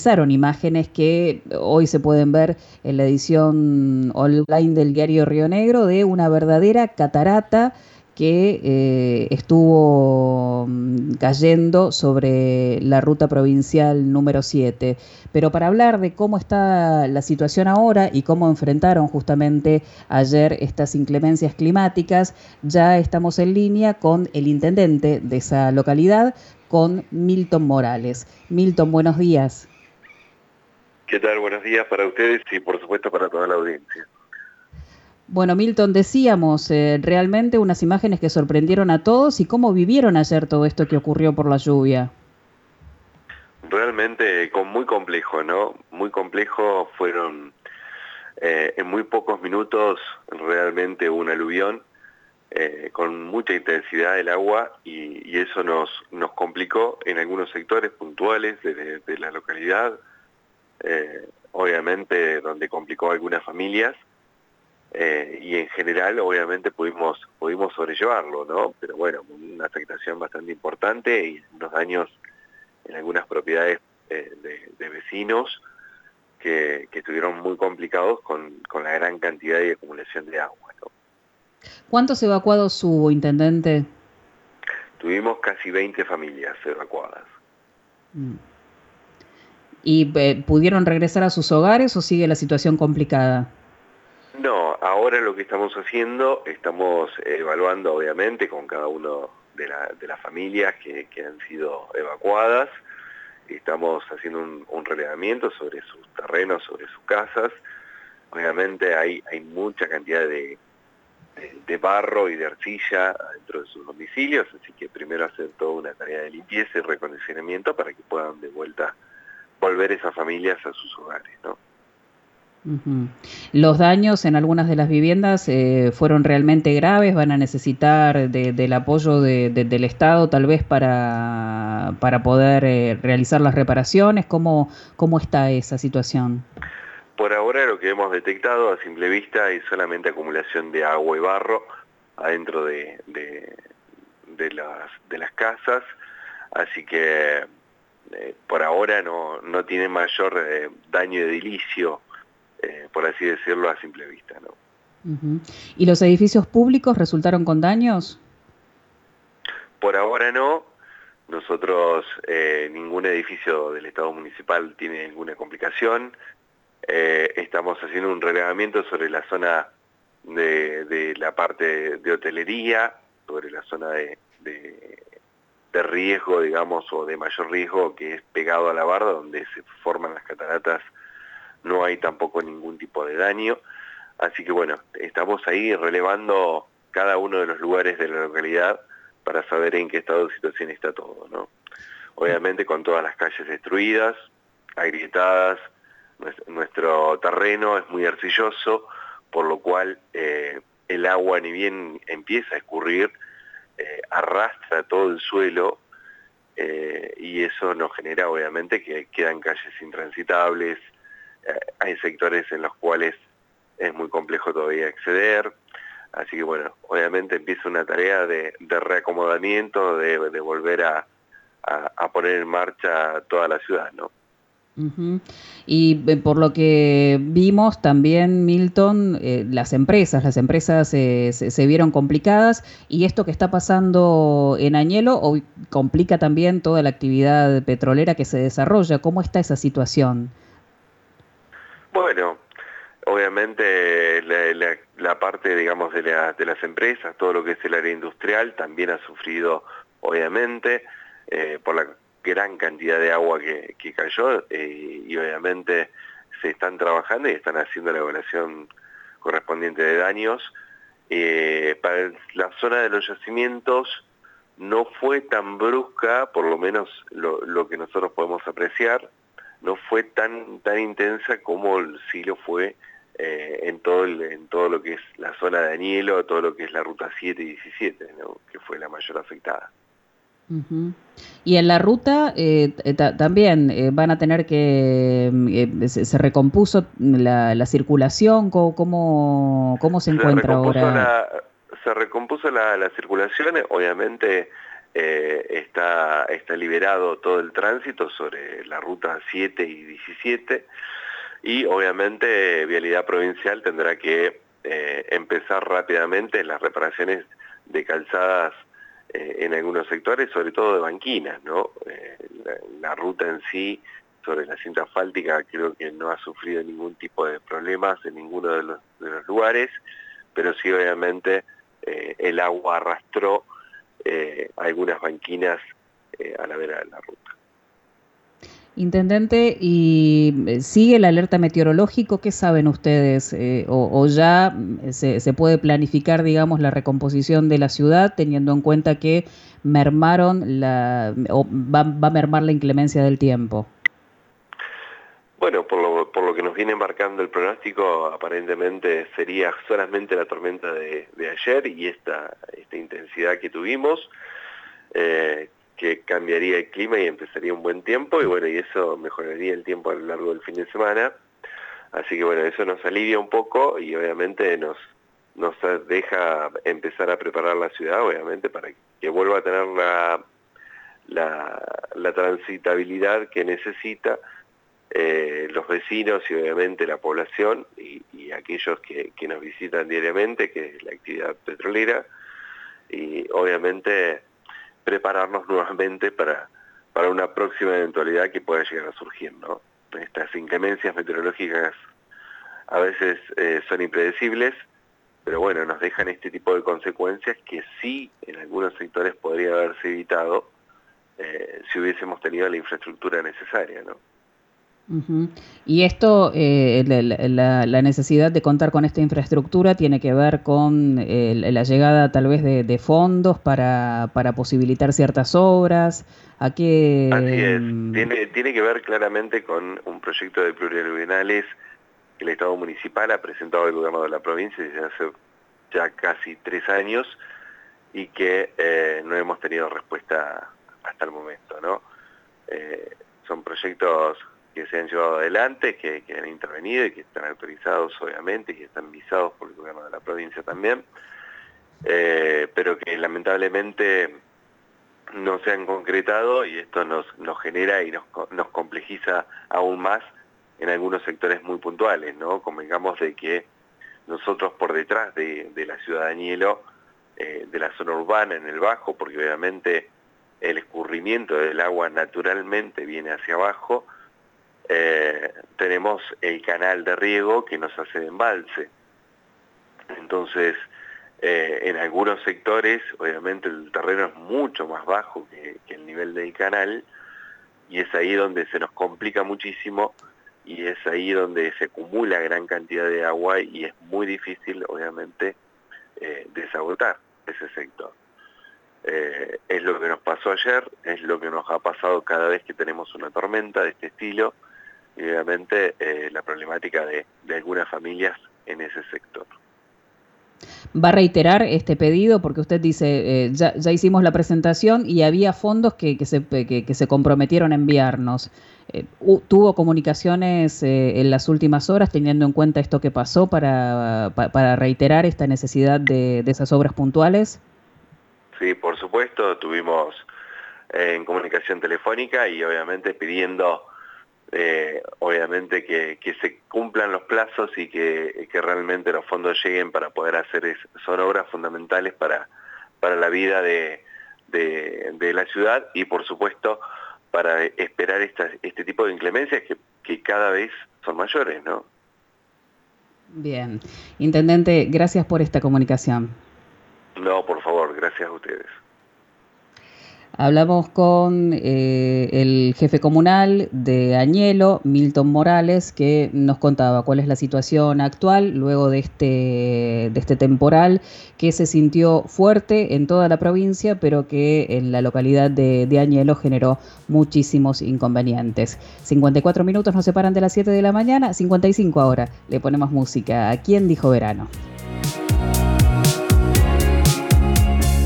imágenes que hoy se pueden ver en la edición online del diario Río Negro de una verdadera catarata que estuvo cayendo sobre la ruta provincial número 7. Pero para hablar de cómo está la situación ahora y cómo enfrentaron justamente ayer estas inclemencias climáticas, ya estamos en línea con el intendente de esa localidad, con Milton Morales. Milton, buenos días. ¿Qué tal? Buenos días para ustedes y por supuesto para toda la audiencia. Bueno, Milton, decíamos realmente unas imágenes que sorprendieron a todos y cómo vivieron ayer todo esto que ocurrió por la lluvia. Realmente muy complejo, ¿no? Muy complejo, fueron en muy pocos minutos realmente un aluvión con mucha intensidad del agua y eso nos complicó en algunos sectores puntuales de la localidad, obviamente donde complicó a algunas familias. Y en general obviamente pudimos sobrellevarlo, ¿no? Pero bueno, una afectación bastante importante y unos daños en algunas propiedades de vecinos que estuvieron muy complicados con la gran cantidad de acumulación de agua, ¿no? ¿Cuántos evacuados hubo, intendente? Tuvimos casi 20 familias evacuadas. Mm. ¿Y pudieron regresar a sus hogares o sigue la situación complicada? No, ahora lo que estamos haciendo, estamos evaluando obviamente con cada uno de las familias que han sido evacuadas. Estamos haciendo un relevamiento sobre sus terrenos, sobre sus casas. Obviamente hay mucha cantidad de barro y de arcilla dentro de sus domicilios, así que primero hacer toda una tarea de limpieza y recondicionamiento para que puedan de vuelta volver esas familias a sus hogares, ¿no? Ujú. Los daños en algunas de las viviendas fueron realmente graves, van a necesitar del apoyo del Estado tal vez para poder realizar las reparaciones. ¿Cómo está esa situación? Por ahora lo que hemos detectado a simple vista es solamente acumulación de agua y barro adentro de las casas, así que por ahora no tiene mayor daño edilicio, por así decirlo, a simple vista, ¿no? Ujú. ¿Y los edificios públicos resultaron con daños? Por ahora no. Nosotros, ningún edificio del Estado municipal tiene ninguna complicación. Estamos haciendo un relevamiento sobre la zona de la parte de hotelería, sobre la zona de riesgo, digamos, o de mayor riesgo, que es pegado a la barda, donde se forman las cataratas, no hay tampoco ningún tipo de daño. Así que bueno, estamos ahí relevando cada uno de los lugares de la localidad para saber en qué estado de situación está todo, ¿no? Obviamente con todas las calles destruidas, agrietadas, nuestro terreno es muy arcilloso, por lo cual el agua ni bien empieza a escurrir, arrastra todo el suelo y eso nos genera obviamente que quedan calles intransitables, hay sectores en los cuales es muy complejo todavía acceder, así que bueno, obviamente empieza una tarea de reacomodamiento, de volver a poner en marcha toda la ciudad, ¿no? Ujú. Y por lo que vimos también, Milton, las empresas se vieron complicadas y esto que está pasando en Añelo hoy complica también toda la actividad petrolera que se desarrolla. ¿Cómo está esa situación? Bueno, obviamente la parte, digamos, de las empresas, todo lo que es el área industrial, también ha sufrido, obviamente, por la gran cantidad de agua que cayó y obviamente se están trabajando y están haciendo la evaluación correspondiente de daños. Para la zona de los yacimientos no fue tan brusca, por lo menos lo que nosotros podemos apreciar, no fue tan intensa como sí lo fue en todo lo que es la zona de Añelo, todo lo que es la ruta 7 y 17, ¿no? Que fue la mayor afectada. Ujú. Y en la ruta también van a tener que, se recompuso la circulación. ¿Cómo se Se encuentra recompuso ahora? la circulación, obviamente está liberado todo el tránsito sobre la ruta 7 y 17, y obviamente Vialidad Provincial tendrá que empezar rápidamente las reparaciones de calzadas en algunos sectores, sobre todo de banquinas, ¿no? La ruta en sí, sobre la cinta asfáltica, creo que no ha sufrido ningún tipo de problemas en ninguno de los lugares, pero sí obviamente el agua arrastró algunas banquinas a la vera de la ruta. Intendente, ¿y sigue la alerta meteorológico? ¿Qué saben ustedes? ¿O ya se puede planificar, digamos, la recomposición de la ciudad teniendo en cuenta que mermaron o va a mermar la inclemencia del tiempo? Bueno, por lo que nos viene marcando el pronóstico, aparentemente sería solamente la tormenta de ayer y esta intensidad que tuvimos, que cambiaría el clima y empezaría un buen tiempo, y bueno, y eso mejoraría el tiempo a lo largo del fin de semana. Así que bueno, eso nos alivia un poco y obviamente nos deja empezar a preparar la ciudad, obviamente, para que vuelva a tener la transitabilidad que necesita los vecinos y obviamente la población y aquellos que nos visitan diariamente, que es la actividad petrolera, y obviamente prepararnos nuevamente para una próxima eventualidad que pueda llegar a surgir, ¿no? Estas inclemencias meteorológicas a veces son impredecibles, pero bueno, nos dejan este tipo de consecuencias que sí en algunos sectores podría haberse evitado si hubiésemos tenido la infraestructura necesaria, ¿no? Uh-huh. Y esto, la necesidad de contar con esta infraestructura tiene que ver con la llegada tal vez de fondos para posibilitar ciertas obras. ¿A qué? Así es, tiene que ver claramente con un proyecto de plurianuales que el Estado municipal ha presentado al gobierno de la provincia desde hace ya casi 3 años y que no hemos tenido respuesta hasta el momento, ¿no? Son proyectos que se han llevado adelante, que han intervenido y que están autorizados obviamente y que están visados por el gobierno de la provincia también, pero que lamentablemente no se han concretado y esto nos genera y nos complejiza aún más en algunos sectores muy puntuales, ¿no? Convengamos de que nosotros por detrás de la ciudad de Añelo, de la zona urbana en el Bajo, porque obviamente el escurrimiento del agua naturalmente viene hacia abajo, tenemos el canal de riego que nos hace de embalse. Entonces, en algunos sectores, obviamente el terreno es mucho más bajo que el nivel del canal, y es ahí donde se nos complica muchísimo, y es ahí donde se acumula gran cantidad de agua, y es muy difícil, obviamente, desagotar ese sector. Es lo que nos pasó ayer, es lo que nos ha pasado cada vez que tenemos una tormenta de este estilo, y obviamente la problemática de algunas familias en ese sector. ¿Va a reiterar este pedido? Porque usted dice, ya hicimos la presentación y había fondos que se comprometieron a enviarnos. ¿Tuvo comunicaciones en las últimas horas teniendo en cuenta esto que pasó para reiterar esta necesidad de esas obras puntuales? Sí, por supuesto, tuvimos en comunicación telefónica y obviamente pidiendo obviamente que se cumplan los plazos y que realmente los fondos lleguen para poder hacer son obras fundamentales para la vida de la ciudad y por supuesto para esperar este tipo de inclemencias que cada vez son mayores, ¿no? Bien. Intendente, gracias por esta comunicación. No, por favor, gracias a ustedes. Hablamos con el jefe comunal de Añelo, Milton Morales, que nos contaba cuál es la situación actual luego de este temporal que se sintió fuerte en toda la provincia, pero que en la localidad de Añelo generó muchísimos inconvenientes. 54 minutos nos separan de las 7 de la mañana, 55 ahora. Le ponemos música. ¿A quién dijo verano?